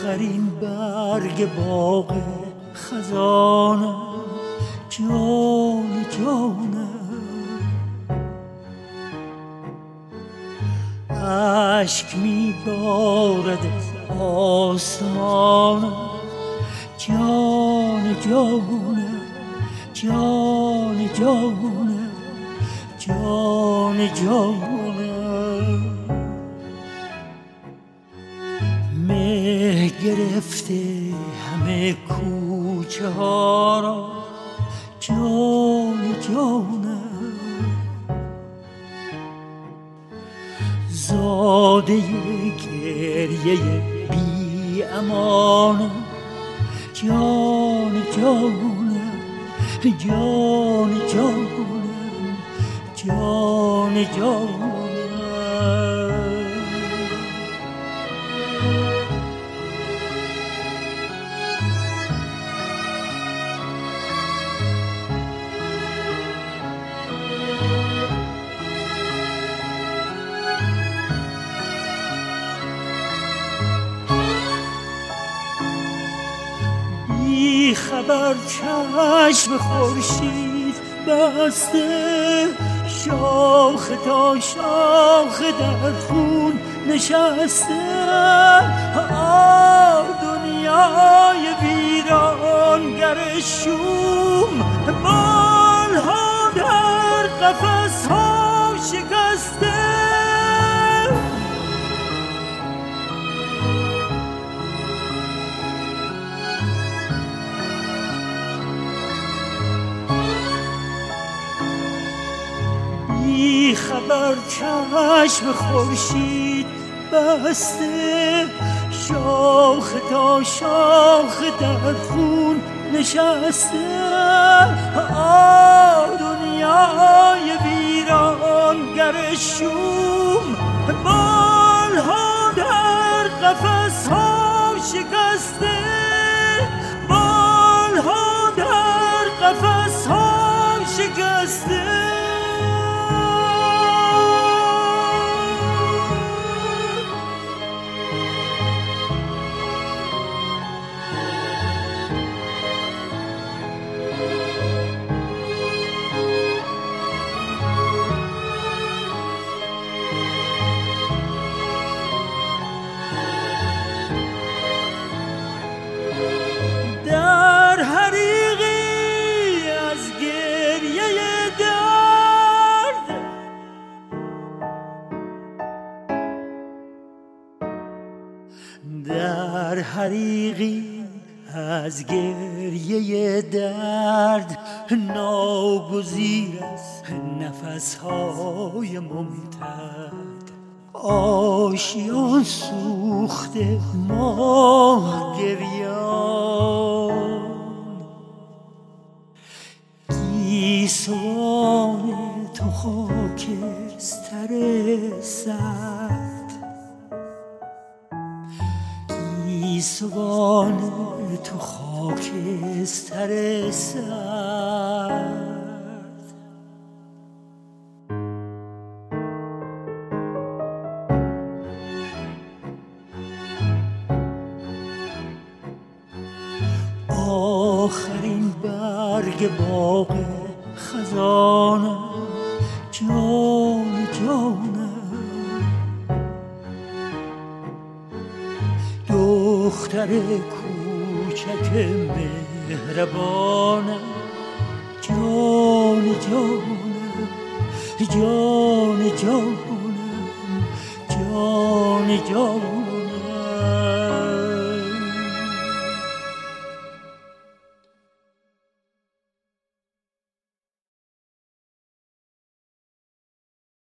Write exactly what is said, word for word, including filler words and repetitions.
آخرین برگ باغ خزانم، جان جانم، اشک می بارد از آسمانم، جان جانم، جان جانم، جان جانم. مه گرفته همه کوچه ها را، جان جانم، زاده گریه بی امانم، جان جانم، جان جانم، جان جانم. بی خبر چشم خورشید بسته، شاخ تا شاخ در خون نشسته. آه دنیای ویرانگر شوم، بالها در قفس ها شکسته. بی خبر چشم خورشید بسته، شاخ تا شاخ در خون نشسته. آه دنیای ویرانگر شوم، بالها در قفس ها شکسته، بالها در قفس ها شکسته. در حریقی از گریه درد، در حریقی از گریه درد، ناگزیر از نفسهای ممتد. آشیان سوخته ماه گریان، گیسوان تو خاکستر سرد، گیسوان تو خاکستر سرد. آخرین برگ باغ خزانم، جان جانم، دختر کوچک مهربانم، جان جانم، جان جانم، جان جانم.